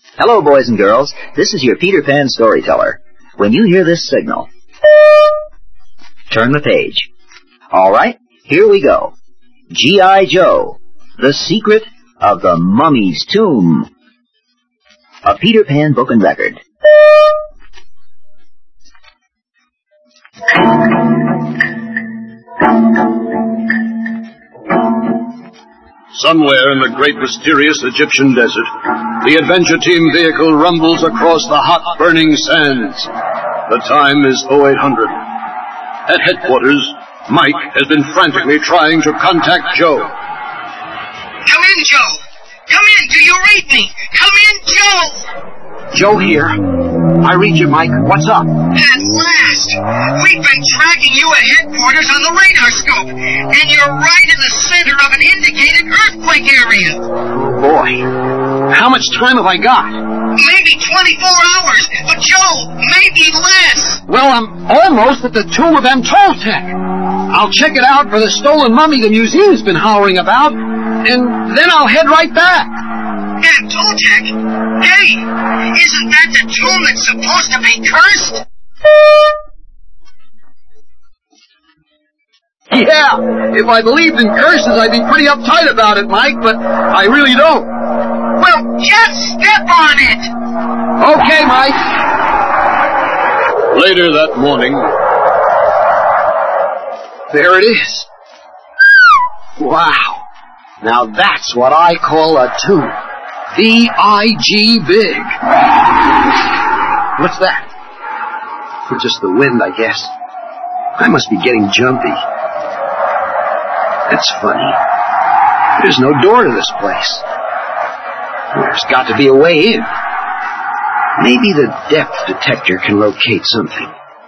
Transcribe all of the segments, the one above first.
Hello, boys and girls. This is your Peter Pan storyteller. When you hear this signal, turn the page. All right, here we go. G.I. Joe, The Secret of the Mummy's Tomb. A Peter Pan book and record. Somewhere in the great mysterious Egyptian desert, the adventure team vehicle rumbles across the hot burning sands. The time is 0800. At headquarters, Mike has been frantically trying to contact Joe. Come in, Joe! Come in! Do you read me? Come in, Joe! Joe here. I read you, Mike. What's up? At last! We've been tracking you at headquarters on the radar scope, and you're right in the center of an indicated earthquake area. Oh, boy. How much time have I got? Maybe 24 hours, but Joe, maybe less. Well, I'm almost at the tomb of Toltec. I'll check it out for the stolen mummy the museum's been hollering about, and then I'll head right back. Toltec? Hey, isn't that the tomb that's supposed to be cursed? Yeah, if I believed in curses, I'd be pretty uptight about it, Mike, but I really don't. Well, just step on it! Okay, Mike. Later that morning, there it is. Wow. Now that's what I call a tomb. B-I-G big. What's that? Just the wind, I guess. I must be getting jumpy. That's funny. There's no door to this place. There's got to be a way in. Maybe the depth detector can locate something.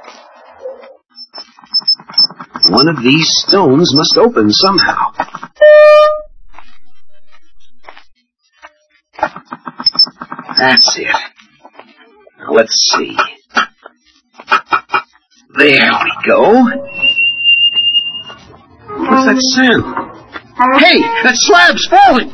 One of these stones must open somehow. That's it. Now, let's see. There we go. What's that sound? Hey, that slab's falling!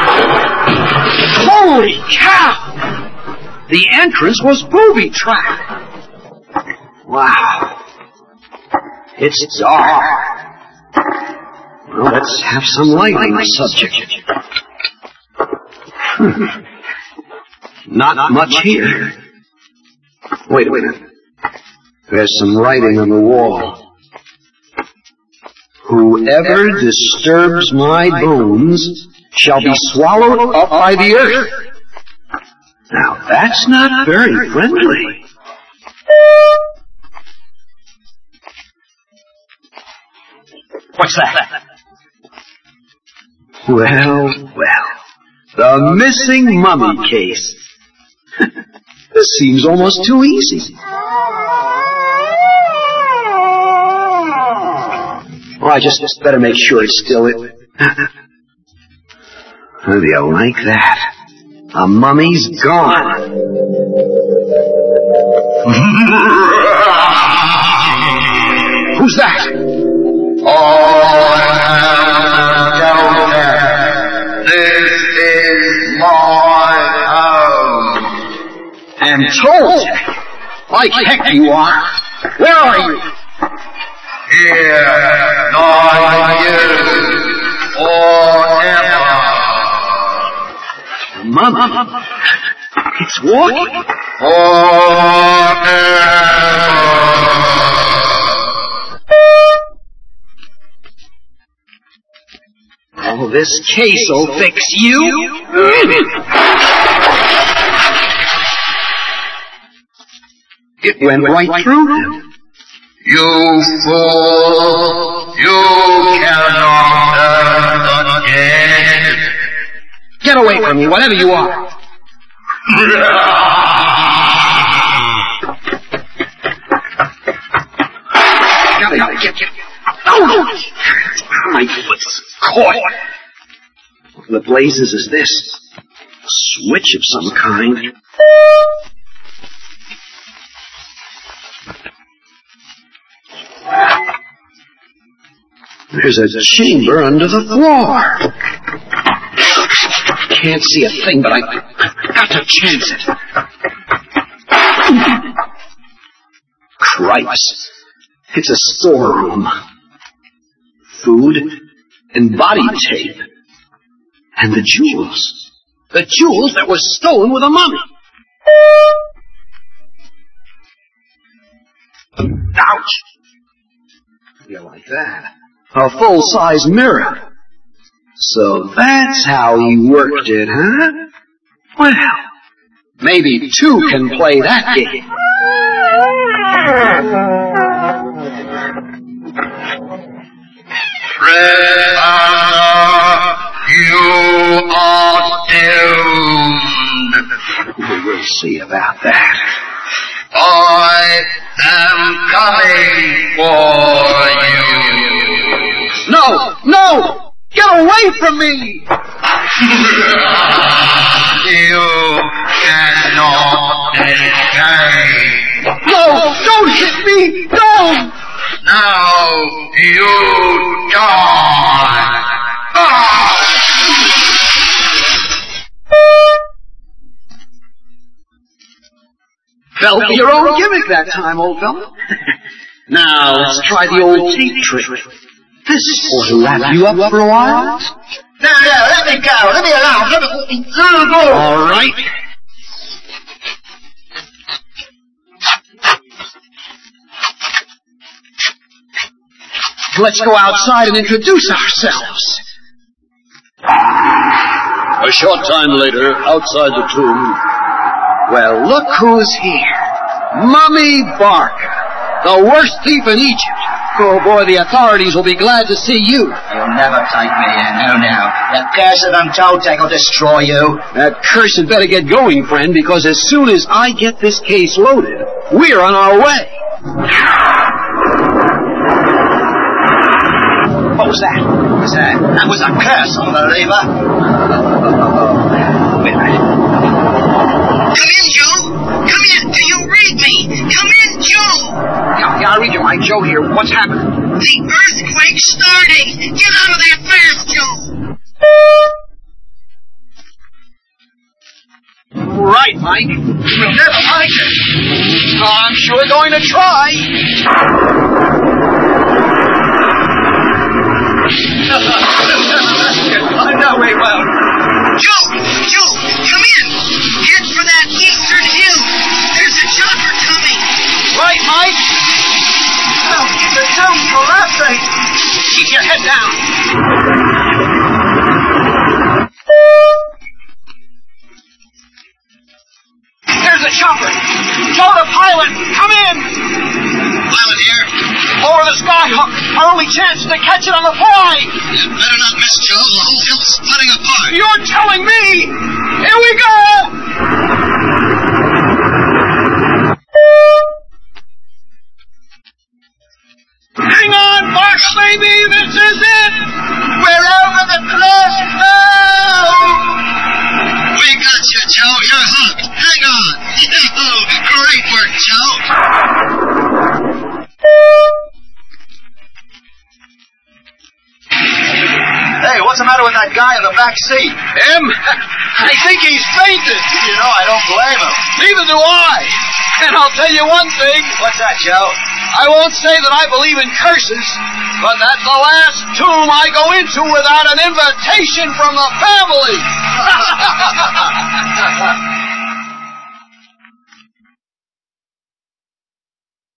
Holy cow! The entrance was booby-trapped. Wow. It's dark. Well, let's have some light on the subject. Not much here. Wait a minute. There's some writing on the wall. Whoever disturbs my bones shall be swallowed up by the earth. Now, that's not very friendly. What's that? Well. The missing mummy case. This seems almost too easy. Well, I just better make sure it's still it. How do you like that? A mummy's gone. Who's that? This is my home. Toltec. Like heck you are. Where are you? Here, nor you, forever. Mama, it's walking. Oh, this case'll fix you. It went right through him. You fool! You cannot turn again! Get away from me, whatever you are. Get. Oh, my foot's caught. What in the blazes is this? A switch of some kind. There's a chamber under the floor. Can't see a thing, but I've got to to chance it. Cripes. It's a storeroom. Food and body tape. And the jewels. The jewels that were stolen with the mummy. Ouch! You like that? A full-size mirror. So that's how he worked it, huh? Well, maybe two can play that game. You are doomed. We'll see about that. I am coming for you. No! No! Get away from me! You cannot escape. No! Don't hit me! Don't! Now you die. Fell for your own gimmick that time, old fellow. Now, let's try the old tape trick. This ought to wrap you up for a while. No, let me go. Let me alone. Let me go. All right. Let's go outside and introduce ourselves. A short time later, outside the tomb, Well, look who's here. Mummy Barker, the worst thief in Egypt. Oh, boy, the authorities will be glad to see you. You'll never take me in. No, now. The curse of them Toltec will destroy you. That curse had better get going, friend, because as soon as I get this case loaded, we're on our way. What was that? What was that? That was a curse, unbeliever. Wait a minute. Come in, Joe. Come in. Do you read me? Come in, Joe. Yeah, I read you, Mike. Joe here. What's happening? The earthquake's starting. Get out of there fast, Joe. Right, Mike. We'll never like it. I'm sure going to try. I know very well. Joe, come in. Head for that eastern hill. There's a chopper coming. Right, Mike. No, the town's collapsing. Keep your head down. There's a chopper. Joe, the pilot, come in. Pilot here. Over the skyhook. Our only chance is to catch it on the fly. You better not miss, Joe. The whole hill's splitting apart. You're telling me. Here we go. Hang on, Fox, baby. This is it. We're over the cliff now. We got you, Joe. You're hooked. Hang on. Great work, Joe. Hey, what's the matter with that guy in the back seat? Him? I think he's fainted. You know, I don't blame him. Neither do I. And I'll tell you one thing. What's that, Joe? I won't say that I believe in curses, but that's the last tomb I go into without an invitation from the family.